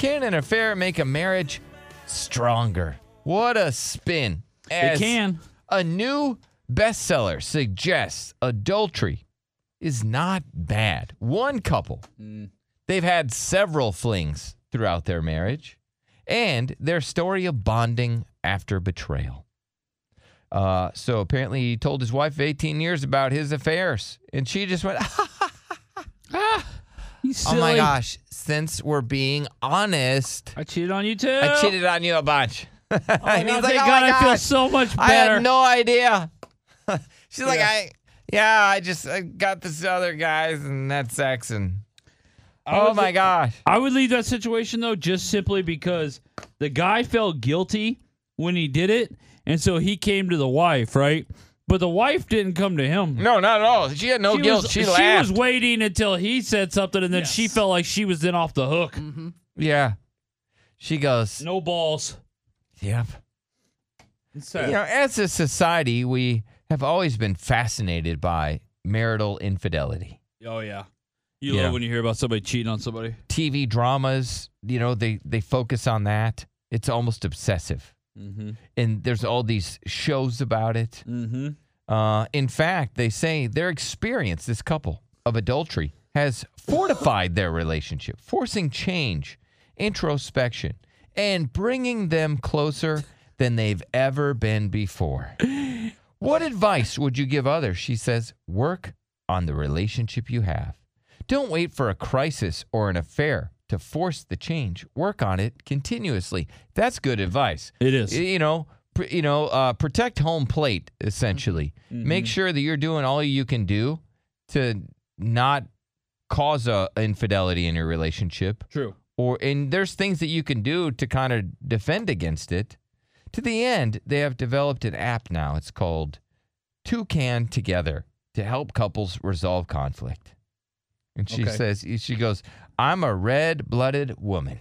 Can an affair make a marriage stronger? What a spin. It can. A new bestseller suggests adultery is not bad. One couple, they've had several flings throughout their marriage, and their story of bonding after betrayal. So apparently he told his wife of 18 years about his affairs, and she just went, You silly. oh my gosh, since we're being honest, I cheated on you too. I cheated on you a bunch. Oh my And he's God, like, thank oh God, my I feel gosh, so much I better. had no idea. She's like, Yeah. I got this other guys and had sex and oh my gosh. I would leave that situation though, just simply because the guy felt guilty when he did it, and so he came to the wife, right? But the wife didn't come to him. No, not at all. She had no guilt. She laughed. She was waiting until he said something, and then she felt like she was then off the hook. Mm-hmm. Yeah. She goes, No balls. yep. It's sad. You know, as a society, we have always been fascinated by marital infidelity. Oh, yeah. You Yeah. love when you hear about somebody cheating on somebody. TV dramas, you know, they focus on that. It's almost obsessive. Mm-hmm. And there's all these shows about it. Mm-hmm. In fact, they say their experience, this couple, of adultery has fortified their relationship, forcing change, introspection, and bringing them closer than they've ever been before. What advice would you give others? She says, work on the relationship you have. Don't wait for a crisis or an affair to force the change. Work on it continuously. That's good advice. It is. You know, protect home plate, essentially. Mm-hmm. Make sure that you're doing all you can do to not cause a infidelity in your relationship. True. And there's things that you can do to kind of defend against it. To the end, they have developed an app now. It's called Toucan Together to help couples resolve conflict. And she goes, I'm a red-blooded woman.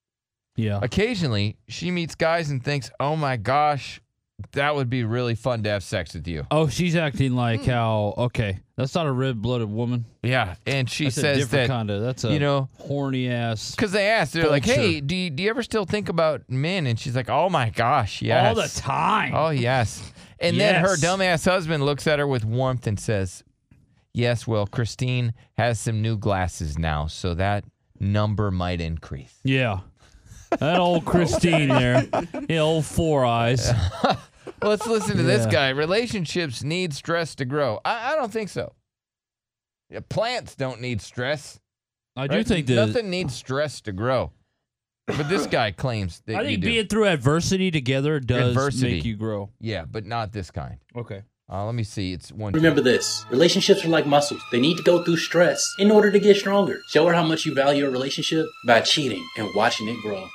Yeah. Occasionally, she meets guys and thinks, oh my gosh, that would be really fun to have sex with you. Oh, she's acting like how, okay, that's not a red-blooded woman. Yeah, and she That's a says different that, kind of, that's a horny ass. because they asked, they're like, culture. hey, do you ever still think about men? And she's like, oh my gosh, yes. All the time. Oh, yes. And then her Yes. dumbass husband looks at her with warmth and says, yes, well, Christine has some new glasses now, so that number might increase. Yeah. That old Christine there. Yeah, old Four Eyes. Well, let's listen to this Yeah. guy. Relationships need stress to grow. I don't think so. Yeah, plants don't need stress. I do right? think that. Nothing needs stress to grow. But this guy claims that I you think do. being through adversity together does Adversity. make you grow. Yeah, but not this kind. Okay. Let me see. It's one. Remember this, relationships are like muscles. They need to go through stress in order to get stronger. Show her how much you value a relationship by cheating and watching it grow.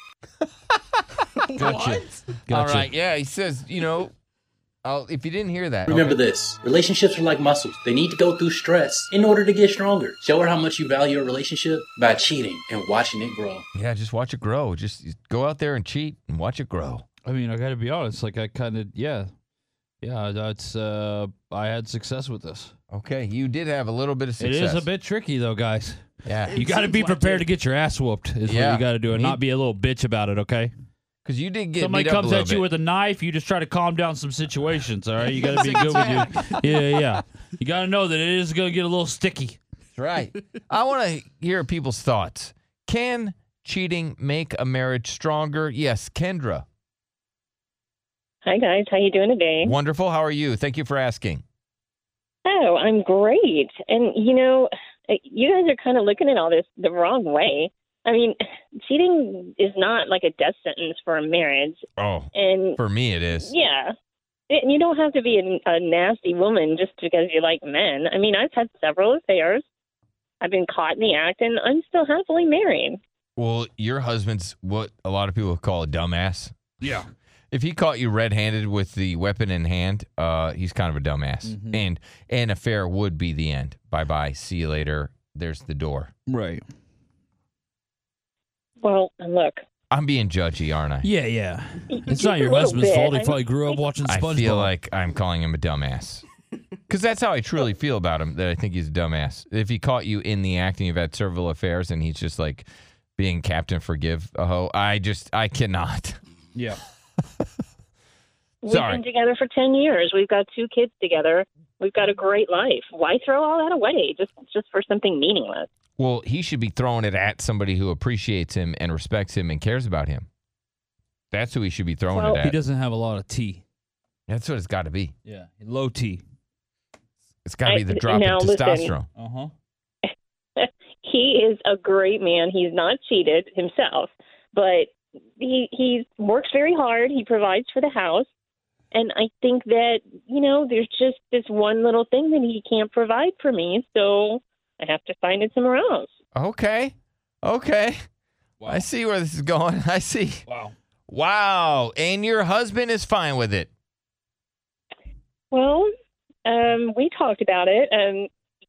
Gotcha. All right. Yeah, he says, you know, if you didn't hear that. Remember okay. this, relationships are like muscles. They need to go through stress in order to get stronger. Show her how much you value a relationship by cheating and watching it grow. Yeah, just watch it grow. Just go out there and cheat and watch it grow. I mean, I got to be honest. Like, I kind of, yeah, that's, I had success with this. Okay, you did have a little bit of success. It is a bit tricky, though, guys. Yeah. You got to be prepared to get your ass whooped, is what Yeah. you got to do, and not be a little bitch about it, okay? Because you did get Somebody beat up comes a at little you bit. with a knife, you just try to calm down some situations, all right? You got to be good with you. Yeah. You got to know that it is going to get a little sticky. That's right. I want to hear people's thoughts. Can cheating make a marriage stronger? Yes, Kendra. Hi, guys. How you doing today? Wonderful. How are you? Thank you for asking. Oh, I'm great. And, you know, you guys are kind of looking at all this the wrong way. I mean, cheating is not like a death sentence for a marriage. Oh, And, for me it is. yeah. And you don't have to be a nasty woman just because you like men. I mean, I've had several affairs. I've been caught in the act, and I'm still happily married. Well, your husband's what a lot of people call a dumbass. Yeah. If he caught you red-handed with the weapon in hand, he's kind of a dumbass. Mm-hmm. And an affair would be the end. Bye-bye. See you later. There's the door. Right. Well, look. I'm being judgy, aren't I? Yeah. It's Just not a your little husband's bit. fault. He I probably grew up watching SpongeBob. I feel like I'm calling him a dumbass. Because that's how I truly feel about him, that I think he's a dumbass. If he caught you in the act and you've had several affairs and he's just like being Captain Forgive a hoe. I cannot. Yeah. We've Sorry. been together for 10 years. We've got 2 kids together. We've got a great life. Why throw all that away just for something meaningless? Well, he should be throwing it at somebody who appreciates him and respects him and cares about him. That's who he should be throwing Well, it He at. doesn't have a lot of T. That's what it's got to be. Yeah. Low T. It's got to be the drop now, of listen. testosterone. Uh-huh. He is a great man. He's not cheated himself, but he works very hard. He provides for the house. And I think that, there's just this one little thing that he can't provide for me, so I have to find it somewhere else. Okay. Wow. I see where this is going. I see. Wow. Wow. And your husband is fine with it. Well, we talked about it, and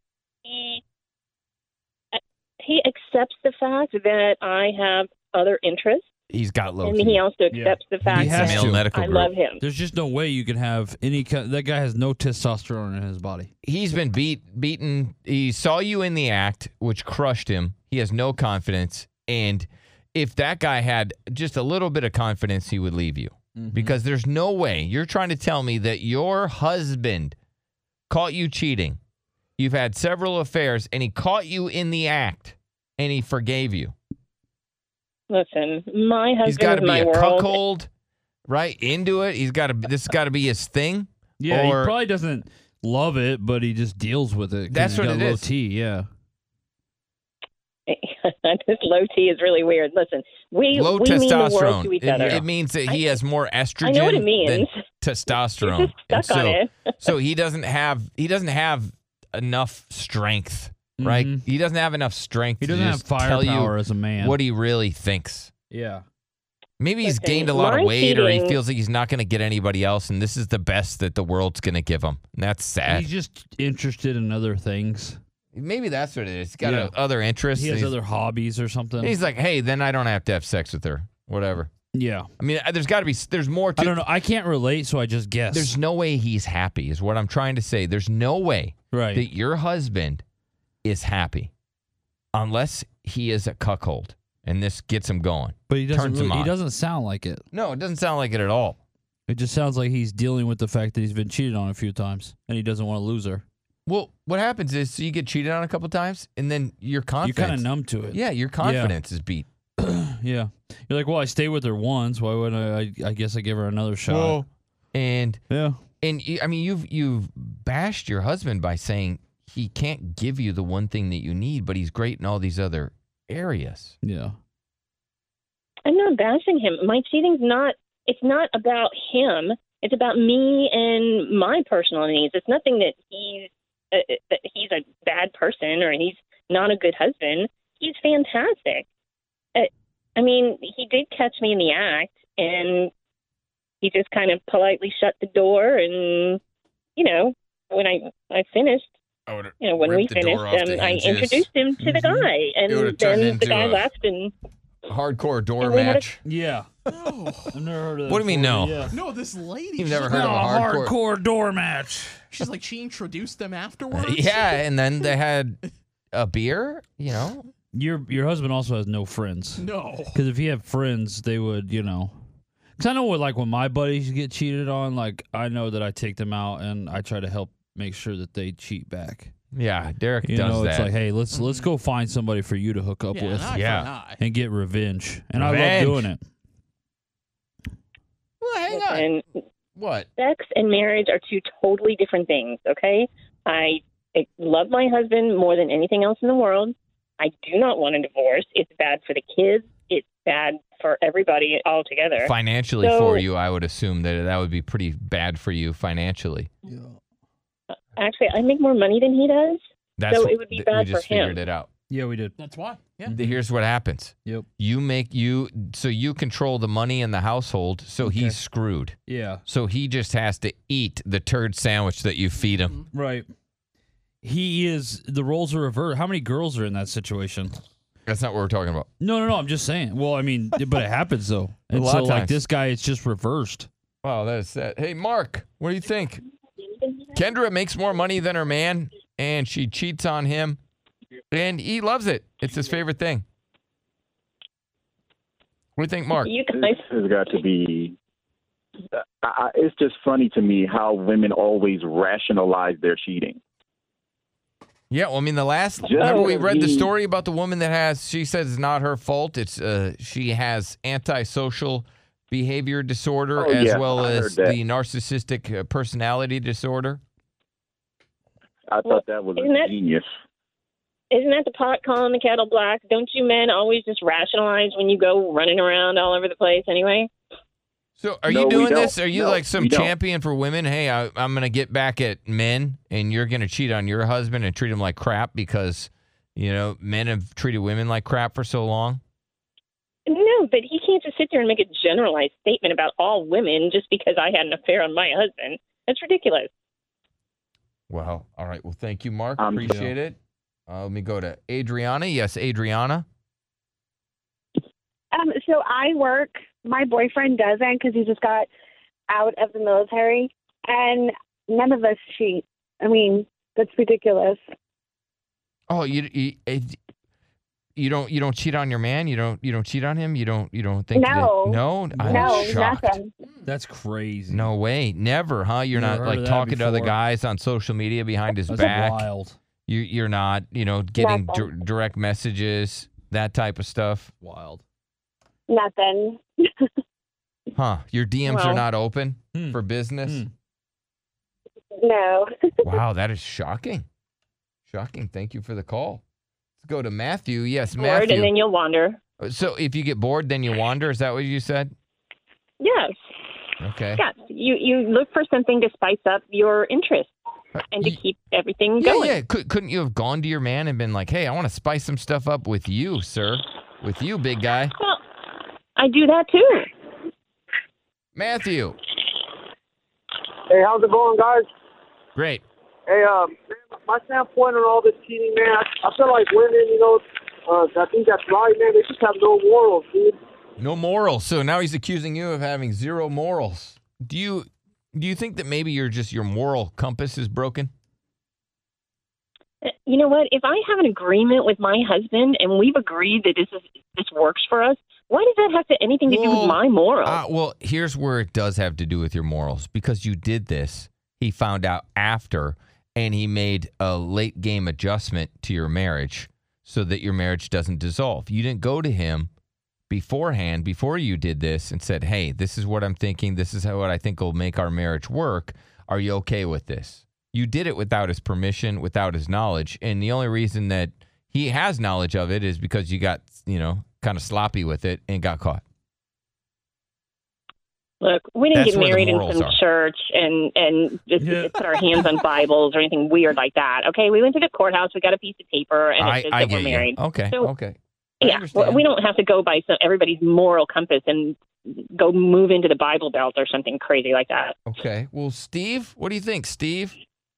he accepts the fact that I have other interests, He's got low and key. he also accepts the fact He has that to. medical I group. love him. There's just no way you can have any kind. That guy has no testosterone in his body. He's been beaten. He saw you in the act, which crushed him. He has no confidence. And if that guy had just a little bit of confidence, he would leave you. Because there's no way. You're trying to tell me that your husband caught you cheating. You've had several affairs, and he caught you in the act, and he forgave you. Listen, my He's got husband to is be my a world. cuckold, right? Into it. This has got to be his thing. Yeah, Or- he probably doesn't love it, but he just deals with it. 'cause That's he's what got it low is. T. Yeah. This low T is really weird. Listen, we Low mean the world testosterone. to each It, other. it means that he has more estrogen I know what it than means. testosterone. You're just stuck on it. So he doesn't have enough strength, right? Mhm. He doesn't have enough strength He to doesn't have just tell firepower you as a man. what he really thinks. Yeah. Maybe he's Listen, gained a lot of my weight, or he cheating- feels like he's not going to get anybody else, and this is the best that the world's going to give him. And that's sad. He's just interested in other things. Maybe that's what it is. He's got Yeah. other interests. He has He's- other hobbies or something. He's like, hey, then I don't have to have sex with her. Whatever. Yeah. I mean, there's more to I don't know. I can't relate, so I just guess. There's no way he's happy, is what I'm trying to say. There's no way right. that your husband is happy unless he is a cuckold, and this gets him going. But he doesn't. turns him Really, he on. doesn't sound like it. No, it doesn't sound like it at all. It just sounds like he's dealing with the fact that he's been cheated on a few times, and he doesn't want to lose her. Well, what happens is you get cheated on a couple times, and then your confidence. You're kind of numb to it. Yeah, your confidence is beat. Yeah. You're like, well, I stayed with her once. Why wouldn't I guess I give her another shot. And Yeah. I mean, you've bashed your husband by saying he can't give you the one thing that you need, but he's great in all these other areas. Yeah. I'm not bashing him. My cheating's it's not about him. It's about me and my personal needs. It's nothing that he's a bad person or he's not a good husband. He's fantastic. I mean, he did catch me in the act, and he just kind of politely shut the door. And, when I finished, when we finished, I introduced him to the guy. It would've And turned then the into guy a- left, and Hardcore door And we had a- match. Yeah. No, I've never heard of that. What do you mean, before, no? Yeah. no, this lady. You've she's never like- heard of a hardcore- door match. She's like, she introduced them afterwards. Yeah, and then they had a beer, Your husband also has no friends. No. Because if he had friends, they would, Because I know when my buddies get cheated on, like, I know that I take them out and I try to help make sure that they cheat back. Yeah, Derek You does know, that. it's like, hey, let's go find somebody for you to hook up Yeah, with an eye for Yeah. an eye. and get revenge. And I Revenge. love doing it. well, hang on. and What? sex and marriage are two totally different things, okay? I love my husband more than anything else in the world. I do not want a divorce. It's bad for the kids. It's bad for everybody altogether. Financially So- for you, I would assume that would be pretty bad for you financially. Actually, I make more money than he does. That's So what- it would be we bad just for him. figured it out. Yeah, we did. That's why. Yeah. Here's what happens. Yep. You control the money in the household, so he's screwed. Yeah. So he just has to eat the turd sandwich that you feed him. Right. The roles are reversed. How many girls are in that situation? That's not what we're talking about. No. I'm just saying. Well, I mean, but it happens though. And lot so, of like times. this guy, it's just reversed. Wow, that is sad. Hey, Mark, what do you think? Kendra makes more money than her man, and she cheats on him, and he loves it. It's his favorite thing. What do you think, Mark? You guys, This has got to be. It's just funny to me how women always rationalize their cheating. Yeah, well, I mean, remember we read the story about the woman that she says it's not her fault. It's she has antisocial behavior disorder as well as the narcissistic personality disorder. I thought that was genius. isn't that the pot calling the kettle black? Don't you men always just rationalize when you go running around all over the place anyway? So are you doing this? Are you like some champion for women? Hey, I'm going to get back at men, and you're going to cheat on your husband and treat him like crap because, men have treated women like crap for so long? No, but he can't just sit there and make a generalized statement about all women just because I had an affair on my husband. That's ridiculous. Well, all right. Well, thank you, Mark. Appreciate it. Let me go to Adriana. Yes, Adriana. So I work. My boyfriend doesn't because he just got out of the military, and none of us cheat. I mean, that's ridiculous. Oh, you don't cheat on your man? You don't cheat on him? You don't think No. I'm shocked. Nothing. That's crazy. No way. Never, huh? You're not like talking to other guys on social media behind his back. That's wild. You're not, getting direct messages, that type of stuff. Wild. Nothing. Huh? Your DMs are not open for business? No. Wow, that is shocking. Shocking. Thank you for the call. Let's go to Matthew. Yes, Bored, Matthew. and then you'll wander. So if you get bored, then you wander? Is that what you said? Yes. Okay. Yes. You look for something to spice up your interest and to keep everything going. Yeah. Couldn't you have gone to your man and been like, hey, I want to spice some stuff up with you, sir. With you, big guy. Well, I do that too. Matthew. Hey, how's it going, guys? Great. Hey, my standpoint on all this cheating, man, I feel like women, I think that's right, man. They just have no morals, dude. No morals. So now he's accusing you of having zero morals. Do you think that maybe your moral compass is broken? You know what? If I have an agreement with my husband and we've agreed that this works for us, why does that have anything to do with my morals? Well, here's where it does have to do with your morals. Because you did this, he found out after, and he made a late game adjustment to your marriage so that your marriage doesn't dissolve. You didn't go to him beforehand, before you did this, and said, hey, this is what I'm thinking. This is what I think will make our marriage work. Are you okay with this? You did it without his permission, without his knowledge. And the only reason that he has knowledge of it is because you got, kind of sloppy with it and got caught. Look, we didn't get married in some church and just put our hands on Bibles or anything weird like that. Okay, we went to the courthouse, we got a piece of paper, and it says that we're married. Okay, okay. Yeah, we don't have to go by everybody's moral compass and go move into the Bible Belt or something crazy like that. Okay. Well, Steve, what do you think, Steve?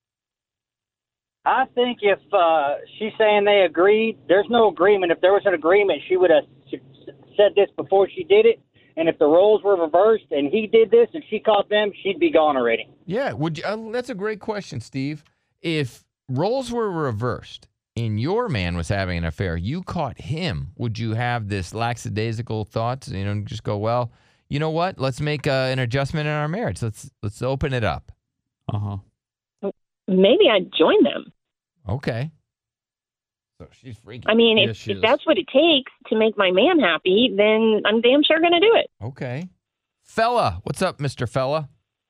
I think if she's saying they agreed, there's no agreement. If there was an agreement, she would have said this before she did it. And if the roles were reversed and he did this and she caught them, she'd be gone already. Yeah, that's a great question, Steve. If roles were reversed and your man was having an affair, you caught him, would you have this lackadaisical thoughts? Just go, well, you know what? Let's make an adjustment in our marriage. Let's open it up. Uh-huh. Maybe I'd join them. Okay. So she's freaking. I mean, if that's what it takes to make my man happy, then I'm damn sure going to do it. Okay. Fella. What's up, Mr. Fella?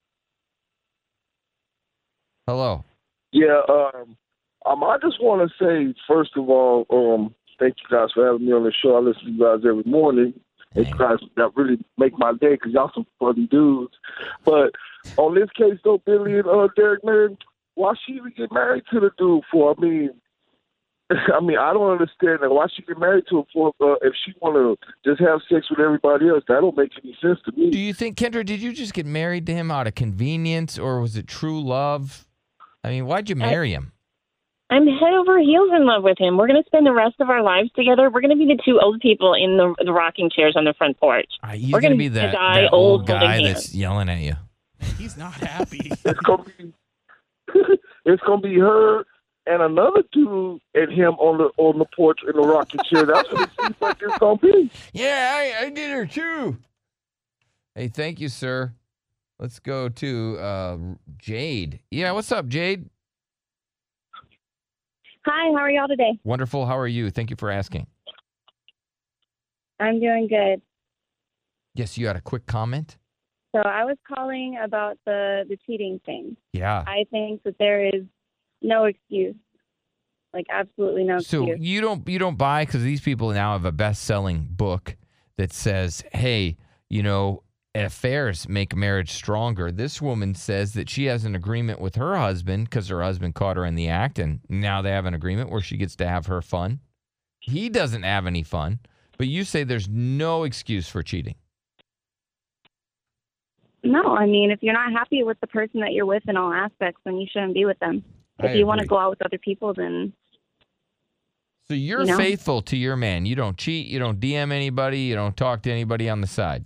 Hello. Yeah, I just want to say, first of all, thank you guys for having me on the show. I listen to you guys every morning. And you guys that really make my day because y'all some funny dudes. But on this case, though, Billy and Derek, man, why she even get married to the dude for? I mean, I don't understand that. Why she get married to him for if she want to just have sex with everybody else? That don't make any sense to me. Do you think, Kendra, did you just get married to him out of convenience or was it true love? I mean, why'd you marry him? I'm head over heels in love with him. We're going to spend the rest of our lives together. We're going to be the two old people in the rocking chairs on the front porch. He's going to be that old guy that's yelling at you. He's not happy. It's gonna be her and another dude and him on the porch in the rocking chair. That's what it seems like it's gonna be. Yeah, I did her too. Hey, thank you, sir. Let's go to Jade. Yeah, what's up, Jade? Hi, how are y'all today? Wonderful. How are you? Thank you for asking. I'm doing good. Yes, you had a quick comment? So I was calling about the cheating thing. Yeah. I think that there is no excuse, like absolutely no So excuse. you don't buy, because these people now have a best-selling book that says, hey, affairs make marriage stronger. This woman says that she has an agreement with her husband because her husband caught her in the act, and now they have an agreement where she gets to have her fun. He doesn't have any fun, but you say there's no excuse for cheating. No, I mean, if you're not happy with the person that you're with in all aspects, then you shouldn't be with them. If you want to go out with other people, then... So you're faithful to your man. You don't cheat. You don't DM anybody. You don't talk to anybody on the side.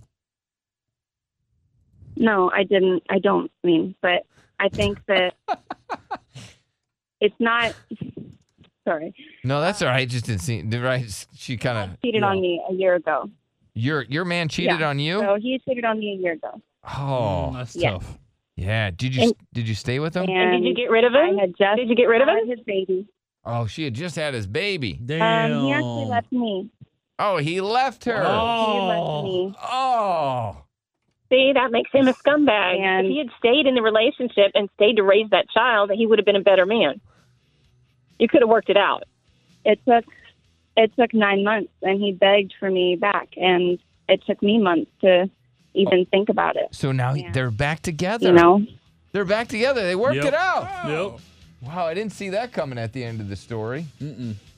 No, I didn't. I don't mean, but I think that it's not... Sorry. No, that's all right. Just didn't see. Right? She kind of cheated on me a year ago. Your man cheated on you? So he cheated on me a year ago. Oh, that's tough. Yeah. Did you stay with him? And did you get rid of him? Did you get rid of him? His baby. Oh, she had just had his baby. Damn. He actually left me. Oh, he left her. He left me. Oh. See, that makes him a scumbag. And- if he had stayed in the relationship and stayed to raise that child, he would have been a better man. You could have worked it out. It took 9 months, and he begged for me back, and it took me months to even think about it. So now they're back together. They're back together. They worked it out. Yep. Wow, I didn't see that coming at the end of the story. Mm-mm.